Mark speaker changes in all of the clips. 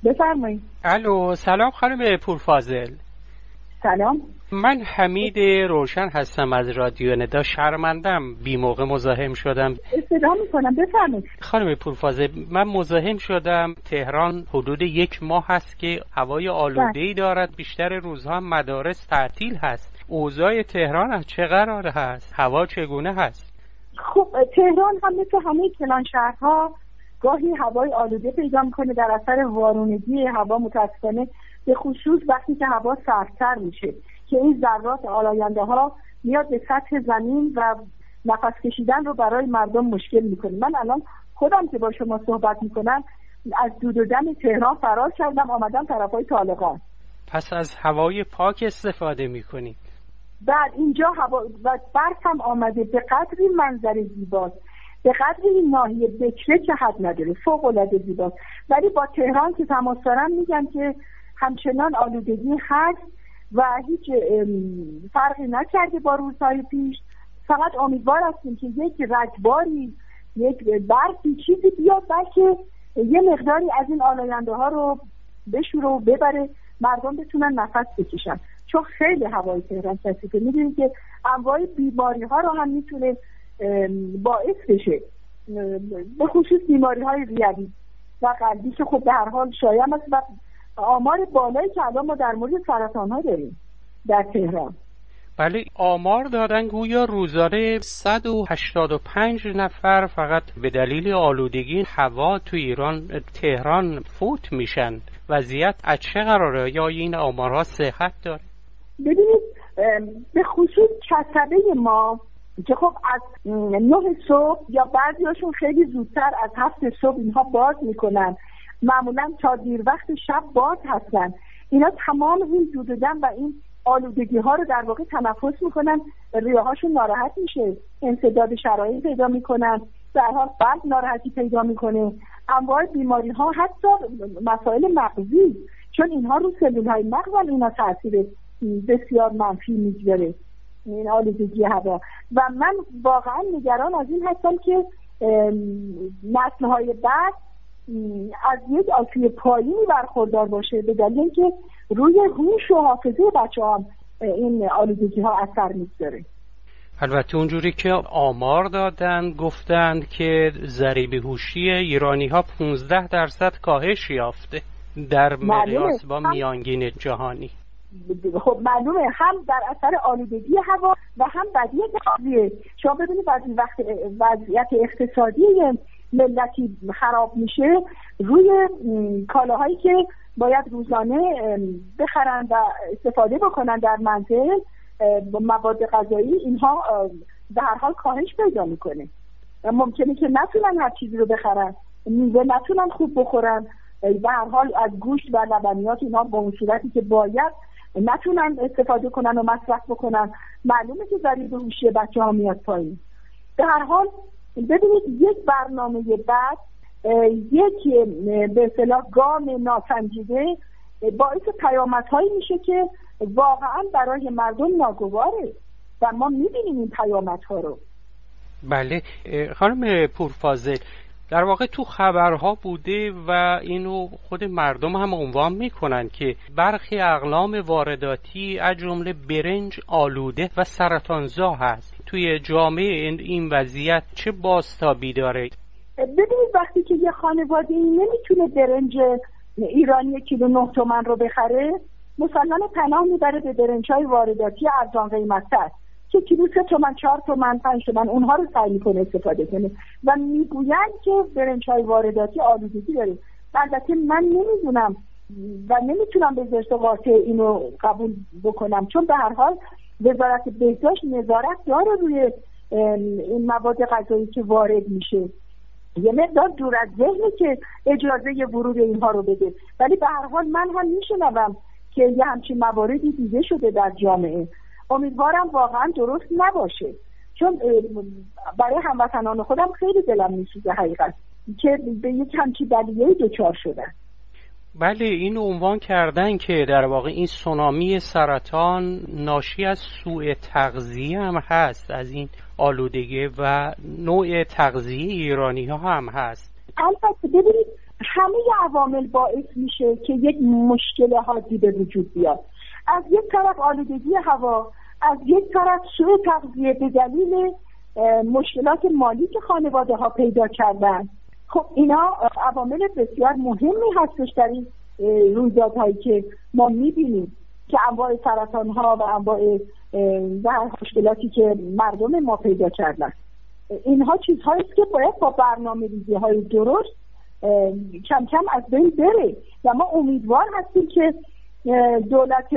Speaker 1: بفرمایید.
Speaker 2: الو، سلام خانم پورفاضل.
Speaker 1: سلام،
Speaker 2: من حمید روشن هستم از رادیو ندا. شرمندم بی موقع مزاحم شدم.
Speaker 1: استفاده میکنم، بفرمایید.
Speaker 2: خانم پورفاضل، من مزاحم شدم. تهران حدود 1 ماه هست که هوای آلوده‌ای دارد. بیشتر روزها مدارس تعطیل هست. اوضاع تهران از چه قراره هست؟ هوا چگونه هست؟
Speaker 1: خب تهران هم مثل همه کلان شهرها گاهی هوای آلوده پیدا میکنه در اثر وارونگی هوا. متاسفانه به خصوص وقتی که هوا سردتر میشه که این ذرات آلاینده ها میاد به سطح زمین و نفس کشیدن رو برای مردم مشکل میکنه. من الان خودم که با شما صحبت میکنم از دود و دم تهران فرار کردم، آمدم طرفای طالقان.
Speaker 2: پس از هوای پاک استفاده میکنید؟
Speaker 1: بعد اینجا هوا و برف هم آمده، به قدری منظر زیباست، به قدری این ناحیه بکره که حد نداره، فوق العاده زیباست. ولی با تهران که تماس دارم میگن که همچنان آلودگی هست و هیچ فرقی نکرده با روزهای پیش. فقط امیدوار هستیم که یک رگباری، یک برفی، چیزی بیاد بلکه یه مقداری از این آلاینده ها رو بشوره و ببره، مردم بتونن نفس بکشن، چون خیلی هوای تهران کثیفه. میدونید که انواع بیماری ها رو هم میتونه باعث بشه، به خصوص بیماری های ریوی و قلبی که خب به هر حال شایع است و آمار بالایی که الان ما در مورد سرطان ها داریم در تهران.
Speaker 2: بله، آمار دادن گویا روزانه 185 نفر فقط به دلیل آلودگی هوا تو ایران تهران فوت میشن. وضعیت از چه قراره؟ یا این آمارها صحت داره؟
Speaker 1: ببینید، به خصوص کسبه ما که خب از 9 صبح یا بعضیاشون خیلی زودتر از 7 صبح اینها باز میکنن، معمولا تا دیر وقت شب باز هستن. اینا تمام این دود و دم و این آلودگی ها رو در واقع تنفس میکنن، ریه هاشون ناراحت میشه، انسداد شرایط پیدا میکنن، در حال قلب ناراحتی پیدا میکنه، انواع بیماری ها، حتی مسائل مغزی، چون اینها رو سلول های مغز هم اینا تاثیر بسیار منفی میگذاره این آلودگی هوا. و من واقعا نگران از این هستم که نسل های بعد از یک آسیب پایینی برخوردار باشه به دلیل اینکه روی هوش و حافظه بچه هم این آلودگی ها اثر میگذاره.
Speaker 2: البته اونجوری که آمار دادن گفتند که ضریب هوشی ایرانی ها 15% کاهش یافته در مقیاس با میانگین جهانی.
Speaker 1: خب معلومه، هم در اثر آلودگی هوا و هم بدی تغذیه. شما ببینید وقتی وضعیت اقتصادی ملتی خراب میشه، روی کالاهایی که باید روزانه بخرن و استفاده بکنن در منزل، مواد غذایی، اینها به هر حال کاهش پیدا میکنه. ممکنه که نتونن هر چیزی رو بخرن، میوه نتونن خوب بخورن، به هر حال از گوشت و لبنیات اینها به اون صورتی که باید نتونن استفاده کنن و مصرف بکنن. معلومه که ضریب هوشی بچه‌ها میاد پایین. به هر حال ببینید، یک برنامه بعد، یک به اصطلاح گام ناسنجیده باعث پیامدهایی میشه که واقعا برای مردم ناگواره و ما میبینیم این پیامدها رو.
Speaker 2: بله خانم پورفاضل، در واقع تو خبرها بوده و اینو خود مردم هم عنوان میکنن که برخی اقلام وارداتی از جمله برنج آلوده و سرطانزا هست. توی جامعه این وضعیت چه بازتابی داره؟
Speaker 1: ببینید، وقتی که یه خانواده نمیتونه برنج ایرانی کیلو 9 تومن رو بخره، مسلماً پناه میبره به برنج‌های وارداتی ارزان قیمت‌تر که کیلو 3 تومن، 4 تومن، 5 تومن، اونها رو سعی میکنه استفاده کنه و میگویند که برنج‌های وارداتی آلودگی داره. البته من نمیدونم و نمیتونم به زرس و قاطع اینو قبول بکنم، چون به هر حال وزارت بهداشت نظارت داره روی این مواد غذایی که وارد میشه. یه مقدار دور از ذهنه که اجازه ورود اینها رو بده، ولی به هر حال من هم میشنوم که یه همچین مواردی دیده شده در جامعه. امیدوارم واقعا درست نباشه، چون برای هموطنان خودم خیلی دلم میسوزه حقیقت که به یک همچین بلیه‌ای دچار شدن.
Speaker 2: بله، این عنوان کردن که در واقع این سونامی سرطان ناشی از سوء تغذیه هم هست، از این آلودگی و نوع تغذیه ایرانی ها هم هست.
Speaker 1: البته ببینید، همه عوامل باعث میشه که یک مشکل حادی به وجود بیاد. از یک طرف آلودگی هوا، از یک طرف سوء تغذیه به دلیل مشکلات مالی که خانواده ها پیدا کردن. خب اینا عوامل بسیار مهمی هستش در این رویدادهایی که ما میبینیم که انواع سرطان ها و انواع مشکلاتی که مردم ما پیدا کردن. اینها چیزهایی است که باید با برنامه‌ریزی های درست کم کم از بین بره و ما امیدوار هستیم که دولت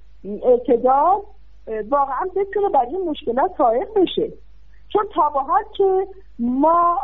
Speaker 1: اعتدال واقعا بتونه بر این مشکلات فائق بشه، چون تا به حال که ما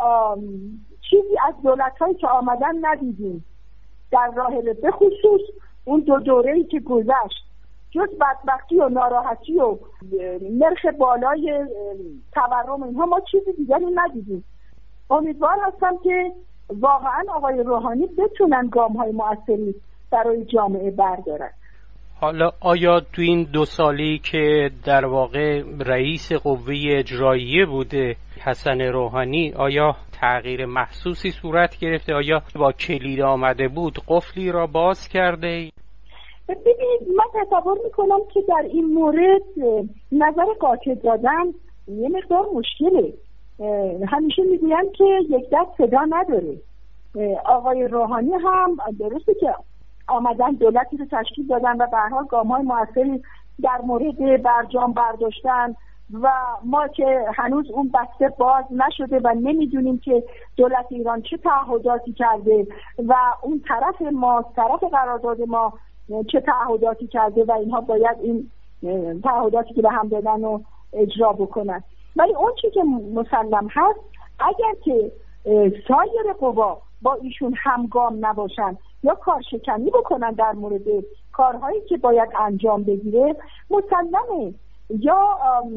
Speaker 1: چیزی از دولت‌هایی که آمدن ندیدیم در راه به خصوص اون 2 دوره‌ای که گذشت، جز بدبختی و ناراحتی و نرخ بالای تورم اینها ما چیزی دیگری ندیدیم. امیدوار هستم که واقعا آقای روحانی بتونن گام‌های مؤثری برای جامعه بردارن.
Speaker 2: حالا آیا تو این 2 سالی که در واقع رئیس قوه اجراییه بوده حسن روحانی، آیا تغییر محسوسی صورت گرفته؟ آیا با کلید آمده بود قفلی را باز کرده؟
Speaker 1: ببینید، من تصور میکنم که در این مورد نظر قاطع دادن یه مقدار مشکله. همیشه میگویم که یک دست صدا نداره. آقای روحانی هم درسته که آمدن دولتی رو تشکیل دادن و به هر حال گام‌های موثری در مورد برجام برداشتن و ما که هنوز اون بسته باز نشده و نمیدونیم که دولت ایران چه تعهداتی کرده و اون طرف ما، طرف قرارداد ما چه تعهداتی کرده و اینها باید این تعهداتی که به هم دادن رو اجرا بکنن. ولی اون چی که مسلم هست، اگر که سایر قوا با ایشون همگام نباشن یا کارشکنی بکنن در مورد کارهایی که باید انجام بگیره، مسلمه یا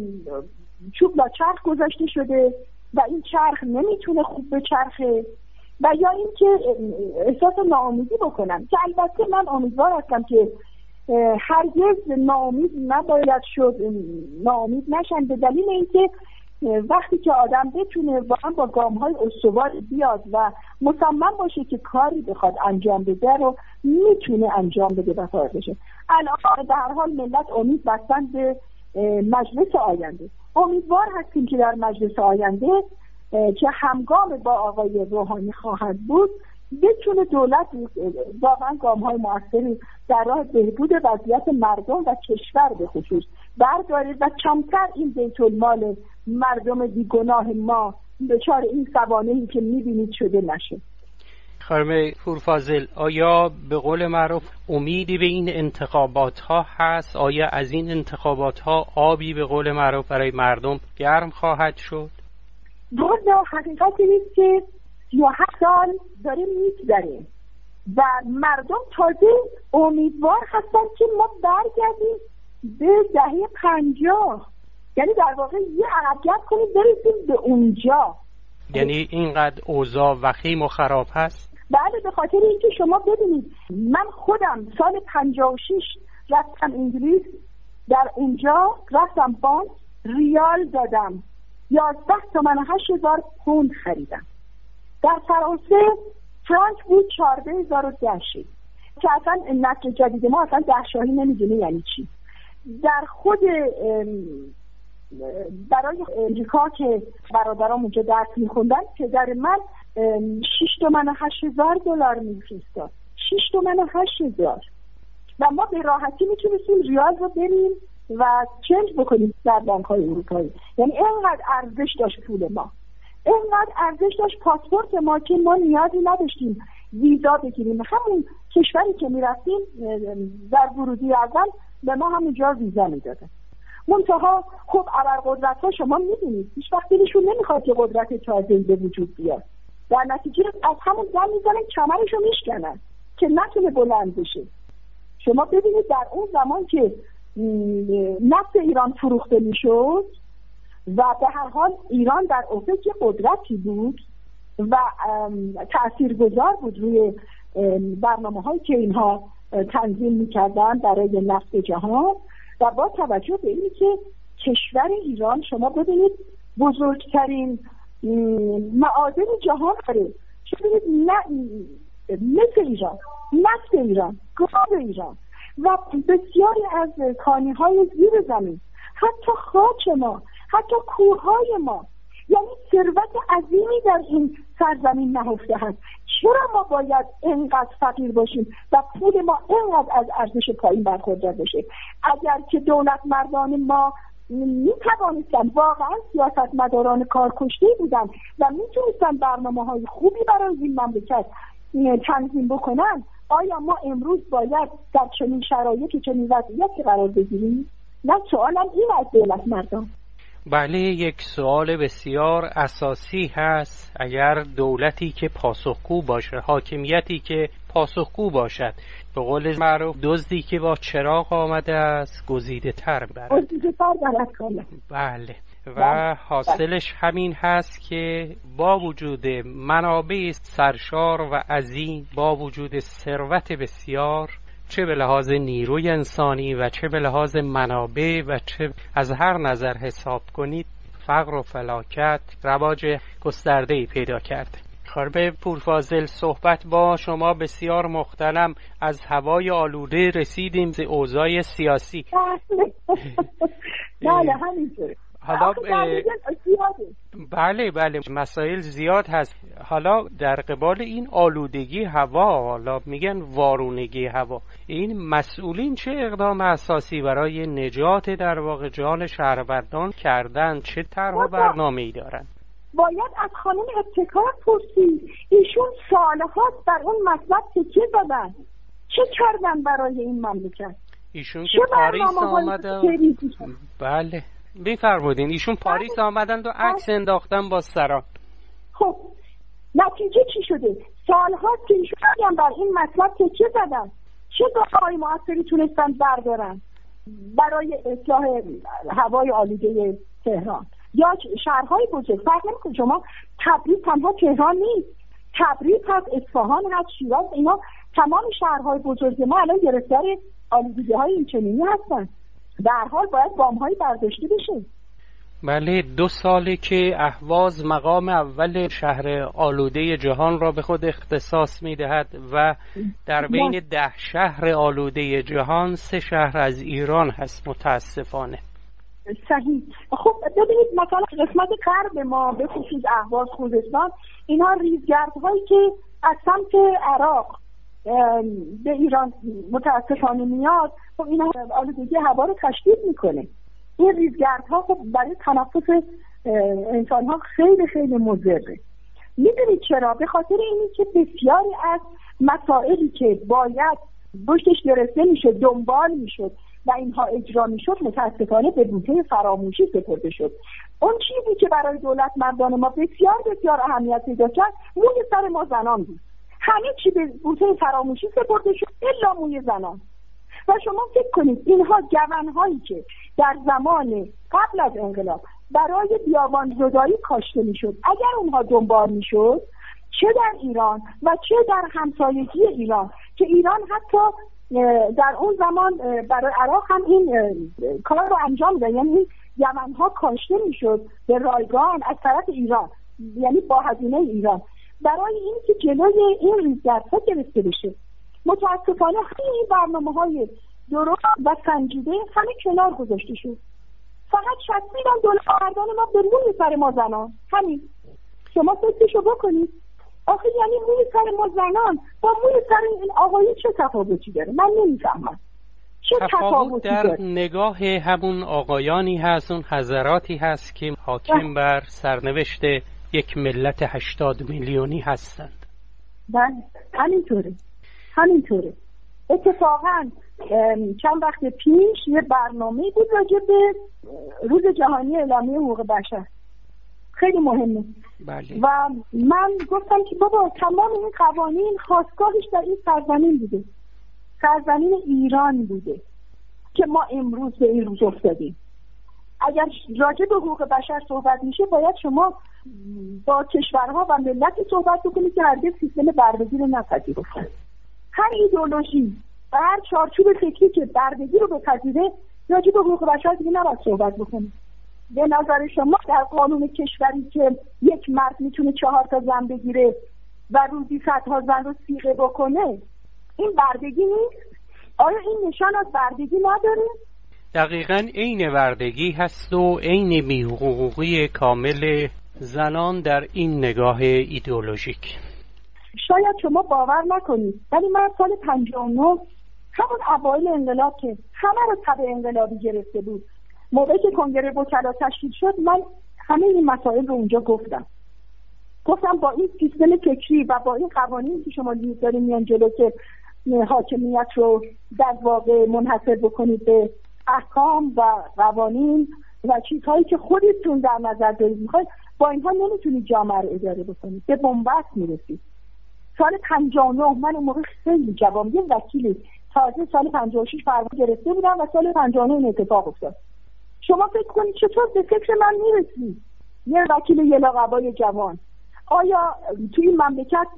Speaker 1: چوب با چرخ گذاشته شده و این چرخ نمیتونه خوب بچرخه و یا اینکه احساس ناامیدی بکنن، که البته من امیدوار هستم که هرگز ناامید نباید شد، ناامید نشن، به دلیل اینکه وقتی که آدم بتونه واقعا با گام‌های استوار بیاد و مصمم باشه که کاری بخواد انجام بده رو میتونه انجام بده و فارغ بشه. الان به هر حال ملت امید بستن به مجلس آینده. امیدوار هستیم که در مجلس آینده که همگام با آقای روحانی خواهد بود، بتونه دولت واقعا گام‌های مؤثری در راه بهبود وضعیت مردم و کشور به خصوص برداره و کمتر این بیت المال مردم بیگناه ما دچار این سوانحی که می‌بینید شده نشه.
Speaker 2: خانم پورفاضل، آیا به قول معروف امیدی به این انتخابات ها هست؟ آیا از این انتخابات ها آبی به قول معروف برای مردم گرم خواهد شد؟
Speaker 1: والا حقیقت نیست که 37 سال داره میگذره و مردم تازه امیدوار هستن که ما برگردیم به دهه 50، یعنی در واقع یه عقب کنیم برسیم به اونجا.
Speaker 2: یعنی اینقدر اوضاع وخیم و خراب هست؟
Speaker 1: بله، به خاطر اینکه شما ببینید من خودم سال 56 رفتم انگلیس، در اونجا رفتم بانک ریال دادم 11 تومن 8,000 پوند خریدم. در فرانسه فرانک بود 14,010 که اصلا نسل جدید ما اصلا دهشاهی نمیدونه یعنی چی. در خود برای امریکا که برادرام اونجا درس میخوندن پدر من 6 تومن 8,000 دلار میفرستاد. 6 تومن 8,000 و ما به راحتی میتونستیم ریال رو بریم و چنج بکنیم در بانک‌های اروپایی. یعنی اینقدر ارزش داشت پول ما، اینقدر ارزش داشت پاسپورت ما که ما نیازی نداشتیم ویزا بگیریم. همون کشوری که میرفتیم در ورودی اول به ما همونجا ویزا میدادن. منتها خب ابرقدرت ها شما میدونید هیچ وقت دلشون نمیخواد که قدرت تازه‌ای به وجود بیاد، در نتیجه از همون زن میزنن کمرشو میشکنن که نتونه بلند بشه. شما ببینید در اون زمان که نفت ایران فروخته میشد و به هر حال ایران در افق قدرتی بود و تاثیرگذار بود روی برنامه‌هایی که اینها تنظیم میکردن برای نفت جهان، و با توجه به اینی که کشور ایران شما ببینید بزرگترین معادن جهان داره. شما ببینید نه مثل ایران، نفت ایران، گاز ایران و بسیاری از کانی‌های زیر زمین، حتی خاک ما، حتی کوههای ما، یعنی ثروت عظیمی در این سرزمین نهفته هست. چرا ما باید اینقدر فقیر باشیم و پول ما اینقدر از ارزش پایین برخوردار بشه؟ اگر که دولت مردان ما می توانستن، واقعا سیاستمداران کارکشته بودن و میتونستن برنامه‌های خوبی برای این مملکت تنظیم بکنن، آیا ما امروز باید در چنین شرایطی چنین وضعیتی قرار بگیریم؟ نه، سوالم این از دولت مردان.
Speaker 2: بله، یک سوال بسیار اساسی هست. اگر دولتی که پاسخگو باشه، حاکمیتی که پاسخگو باشد، به قول معروف دزدی که با چراغ آمده است گزیده تر برد. بله، و حاصلش همین هست که با وجود منابع سرشار و عظیم، با وجود ثروت بسیار، چه به لحاظ نیروی انسانی و چه به لحاظ منابع و چه از هر نظر حساب کنید، فقر و فلاکت رواج گسترده‌ای پیدا کرده. خانم پورفاضل، صحبت با شما بسیار مختلم. از هوای آلوده رسیدیم به اوضاع سیاسی.
Speaker 1: بله، همینطوره.
Speaker 2: حالا بله مسائل زیاد هست. حالا در قبال این آلودگی هوا، حالا میگن وارونگی هوا، این مسئولین چه اقدام اساسی برای نجات در واقع جان شهروندان کردن؟ چه طرح و برنامه‌ای دارن؟
Speaker 1: باید از خانم ابتکار پرسید. ایشون سالهاست بر اون مطلب تکیه دادن. چه کردن برای این مملکت؟
Speaker 2: ایشون که پاریس آمدن. بله بفرمودین. ایشون پاریس آمدن و عکس انداختن با سران.
Speaker 1: خب نتیجه چی شده؟ سالهاست که ایشون هم بر این مطلب تکیه زدن. چه گام‌های موثری تونستن بردارن برای اصلاح هوای آلوده تهران یا شهرهای بزرگ؟ فرق نمی‌کنه. شما تبریز تنها تهران نیست، تبریز هست، اصفهان هست، شیراز، اینا تمام شهرهای بزرگ ما الان گرفتار آلودگی‌های اینچنینی هستن. در حال باید گام‌هایی برداشته بشه.
Speaker 2: بله، 2 ساله که اهواز مقام اول شهر آلوده جهان را به خود اختصاص می‌دهد و در بین 10 شهر آلوده جهان 3 شهر از ایران هست متاسفانه.
Speaker 1: صحیح. خب ببینید مثلا قسمت غرب ما به خصوص اهواز، خوزستان، اینا ریزگردهایی که از سمت عراق به ایران متاسفانه میاد، خب اینا آلودگی هوا رو تشدید میکنه. این ریزگردها خب برای تنفس انسان‌ها خیلی خیلی مضره. میدونید چرا؟ به خاطر اینی که بسیاری از مسائلی که باید پشتش گرفته میشه، دنبال میشد و اینها اجرا میشد، متاسفانه به بوته فراموشی سپرده شد. اون چیزی که برای دولت مردان ما بسیار بسیار اهمیت پیدا کرد، موی سر ما زنان بود. همه چی به بوته فراموشی سپرده شد الا موی زنان. و شما فکر کنید اینها جوانهایی که در زمان قبل از انقلاب برای بیابان زدایی کاشته میشد، اگر اونها دنبال میشد، چه در ایران و چه در همسایگی ایران، که ایران حتی در اون زمان برای عراق هم این کار رو انجام داد، یعنی یمن‌ها کاشته میشد به رایگان از طرف ایران، یعنی با هزینه ایران، برای اینکه جلوی این ریزگردها گرفته بشه. متاسفانه این برنامه‌های درست و سنجیده همه کنار گذاشته شد. فقط شخصیدن دولت مردان ما به روی سر ما زنان. همین شما فکرشو بکنید. آخه یعنی روی سر ما زنان با روی سر این آقایی چه تفاوتی داره؟ من نمیفهمم. چه
Speaker 2: تفاوت در نگاه همون آقایانی هست، اون حضراتی هست که حاکم بر سرنوشت یک ملت 80 میلیونی هستند.
Speaker 1: بله همینطوره. اتفاقاً چند وقت پیش یه برنامه بود راجع به روز جهانی اعلامیه حقوق بشر، خیلی مهمه.
Speaker 2: بله.
Speaker 1: و من گفتم که بابا تمام این قوانین خواستگاهش در این سرزمین بوده، سرزمین ایران بوده که ما امروز به این روز افتادیم. اگر راجع به حقوق بشر صحبت میشه باید شما با کشورها و ملتی صحبت بکنید که هرگز سیستم بردگی رو نپذیرفتن. هر ایدئولوژی و هر چارچوب فکری که بردگی رو بپذیره راجع به حقوق بشر دیگه نباید صحبت بکنید. به نظر شما در قانون کشوری که یک مرد میتونه 4 تا زن بگیره و روزی صدها زن رو صیغه بکنه، این بردگی نیست؟ آیا این نشان از بردگی نداره؟
Speaker 2: دقیقاً عین بردگی هست و عین بی‌حقوقی کامل زنان در این نگاه ایدئولوژیک.
Speaker 1: شاید شما باور نکنید ولی من سال 59 همون اوایل انقلاب که همه رو تبع انقلابی گرفته بود، موقعی که کنگره وکلا تشکیل شد، من همه این مسائل رو اونجا گفتم با این سیستم فکری و با این قوانینی که شما دارین میان جلو که حاکمیت رو در واقع منحصر بکنید به احکام و قوانین و چیزهایی که خودتون در نظر دارید میخواید، با اینها نمیتونید جامعه رو اداره بکنید، به بنبست میرسید. سال 59 من اون موقع خیلی جوان، یه وکیلی تازه سال 56 فرمان گرفته بودم و سال 59 این اتفاق افتاد. شما فکر کنید چطور به فکر من میرسید یه وکیل یلاقبای جوان؟ آیا توی این مملکت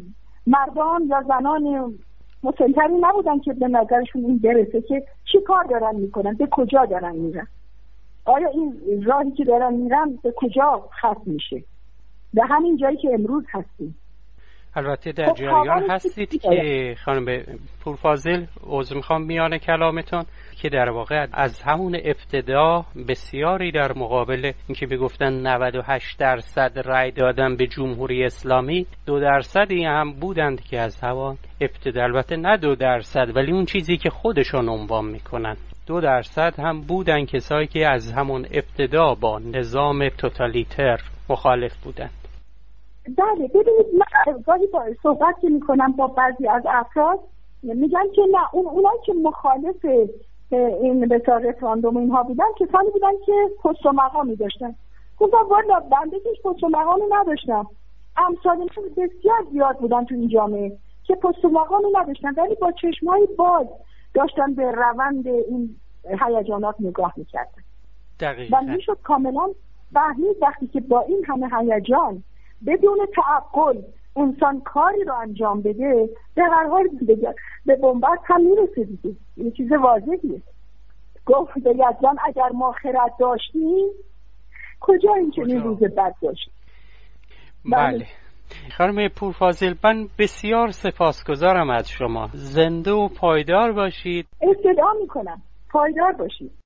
Speaker 1: مردان یا زنان مسن‌تری نبودن که به نظرشون این برسه که چی کار دارن میکنن، به کجا دارن میرن؟ آیا این راهی که دارن میرن به کجا ختم میشه؟ به همین جایی که امروز هستیم.
Speaker 2: البته در جریان هستید که خانم پورفاضل، عذر میخوام میان کلامتون، که در واقع از همون ابتدا بسیاری در مقابل اینکه بگفتن 98% رای دادن به جمهوری اسلامی، 2% هم بودند که از همون ابتدا، البته نه 2%، ولی اون چیزی که خودشون عنوان میکنن 2% هم بودن کسایی که از همون ابتدا با نظام توتالیتر مخالف بودند.
Speaker 1: بله، ببینید من گاهی با صحبت که میکنم با بعضی از افراد میگن که نه، اونایی که مخالف این بسیار رفراندوم اینها بودن کسانی بودن که پست و مقامی داشتن. گفتم والا بنده که پست و مقامی نداشتم، امثال من بسیار زیاد بودن تو این جامعه که پست و مقامی نداشتن ولی با چشمای باز داشتن به روند این هیجانات نگاه میکردن.
Speaker 2: دقیقاً. و
Speaker 1: میشد کاملا فهمید وقتی که با این همه هیجان بدون تعقل انسان کاری رو انجام بده، به هر حال به بنبست هم میرسه دیگه. این چیز واضحیه. گفت به یزدان اگر ما خرد داشتیم کجا این چنین روز بد داشتیم.
Speaker 2: بله. خانم پورفاضل، من بسیار سپاسگزارم از شما. زنده و پایدار باشید.
Speaker 1: استدعا میکنم پایدار باشید.